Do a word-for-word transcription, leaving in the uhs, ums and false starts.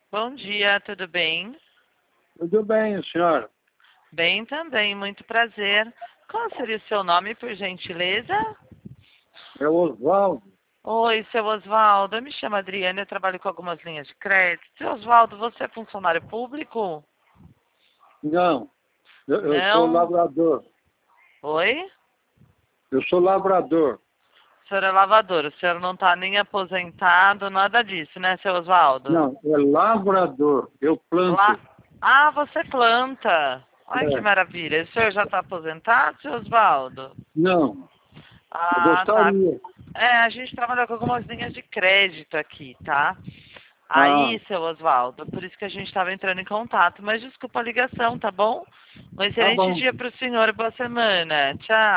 Bom dia, tudo bem? Tudo bem, senhora? Bem também, muito prazer. Qual seria o seu nome, por gentileza? É o Oswaldo. Oi, seu Oswaldo, eu me chamo Adriana, eu trabalho com algumas linhas de crédito. Seu Oswaldo, você é funcionário público? Não, eu, eu sou Não? lavrador. Oi? Eu sou lavrador. O senhor é lavador, o senhor não está nem aposentado, nada disso, né, seu Oswaldo? Não, é lavrador. Eu Lá... planto. Ah, você planta. Ai, que É. maravilha. O senhor já está aposentado, seu Oswaldo? Não, eu Ah, tá. gostaria. É, a gente trabalha com algumas linhas de crédito aqui, tá? Ah, Aí, seu Oswaldo, por isso que a gente estava entrando em contato. Mas desculpa a ligação, tá bom? Um tá excelente bom. dia para o senhor e boa semana. Tchau.